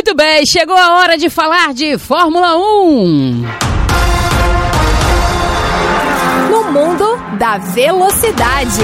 Muito bem, chegou a hora de falar de Fórmula 1. No mundo da velocidade.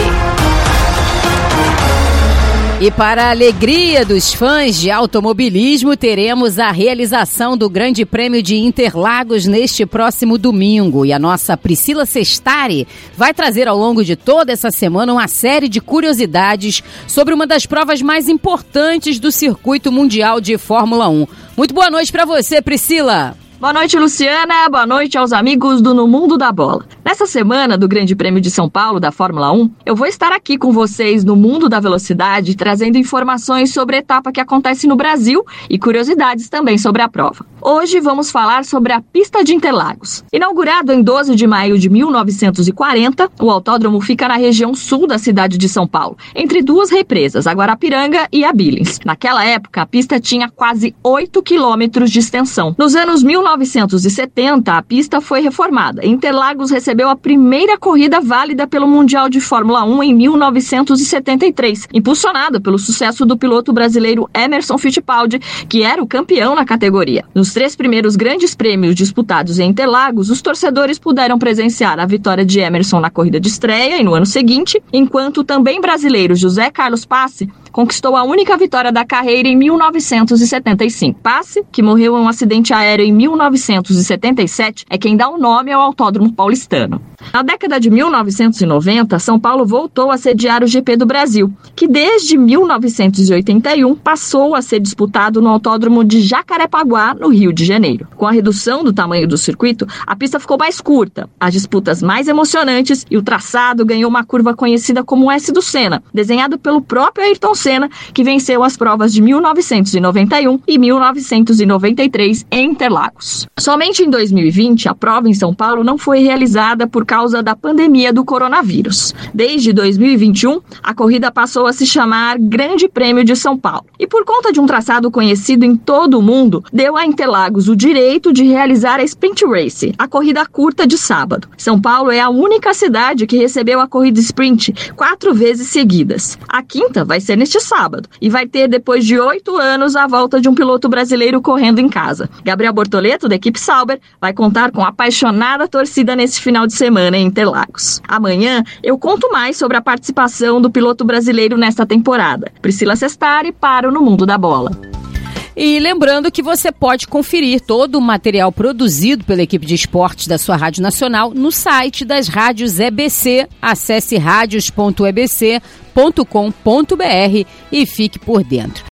E para a alegria dos fãs de automobilismo, teremos a realização do Grande Prêmio de Interlagos neste próximo domingo. E a nossa Priscila Sestari vai trazer ao longo de toda essa semana uma série de curiosidades sobre uma das provas mais importantes do circuito mundial de Fórmula 1. Muito boa noite para você, Priscila. Boa noite, Luciana. Boa noite aos amigos do No Mundo da Bola. Nessa semana do Grande Prêmio de São Paulo da Fórmula 1, eu vou estar aqui com vocês no Mundo da Velocidade, trazendo informações sobre a etapa que acontece no Brasil e curiosidades também sobre a prova. Hoje vamos falar sobre a pista de Interlagos. Inaugurado em 12 de maio de 1940, o autódromo fica na região sul da cidade de São Paulo, entre duas represas, a Guarapiranga e a Billings. Naquela época, a pista tinha quase 8 quilômetros de extensão. Nos anos 1970, a pista foi reformada. Interlagos recebeu a primeira corrida válida pelo Mundial de Fórmula 1 em 1973, impulsionada pelo sucesso do piloto brasileiro Emerson Fittipaldi, que era o campeão na categoria. Nos 3 primeiros grandes prêmios disputados em Interlagos, os torcedores puderam presenciar a vitória de Emerson na corrida de estreia e no ano seguinte, enquanto o também brasileiro José Carlos Passe conquistou a única vitória da carreira em 1975. Passe, que morreu em um acidente aéreo em 1977, é quem dá o nome ao Autódromo Paulistano. Na década de 1990, São Paulo voltou a sediar o GP do Brasil, que desde 1981 passou a ser disputado no Autódromo de Jacarepaguá, no Rio de Janeiro. Com a redução do tamanho do circuito, a pista ficou mais curta, as disputas mais emocionantes e o traçado ganhou uma curva conhecida como S do Senna, desenhado pelo próprio Ayrton Senna, que venceu as provas de 1991 e 1993 em Interlagos. Somente em 2020, a prova em São Paulo não foi realizada por causa da pandemia do coronavírus. Desde 2021, a corrida passou a se chamar Grande Prêmio de São Paulo. E por conta de um traçado conhecido em todo o mundo, deu a Interlagos o direito de realizar a Sprint Race, a corrida curta de sábado. São Paulo é a única cidade que recebeu a corrida Sprint 4 vezes seguidas. A quinta vai ser neste sábado e vai ter, depois de 8 anos, a volta de um piloto brasileiro correndo em casa. Gabriel Bortoleto, da equipe Sauber, vai contar com a apaixonada torcida nesse final de semana em Interlagos. Amanhã eu conto mais sobre a participação do piloto brasileiro nesta temporada. Priscila Sestari para o No Mundo da Bola. E lembrando que você pode conferir todo o material produzido pela equipe de esportes da sua Rádio Nacional no site das rádios EBC. Acesse radios.ebc.com.br e fique por dentro.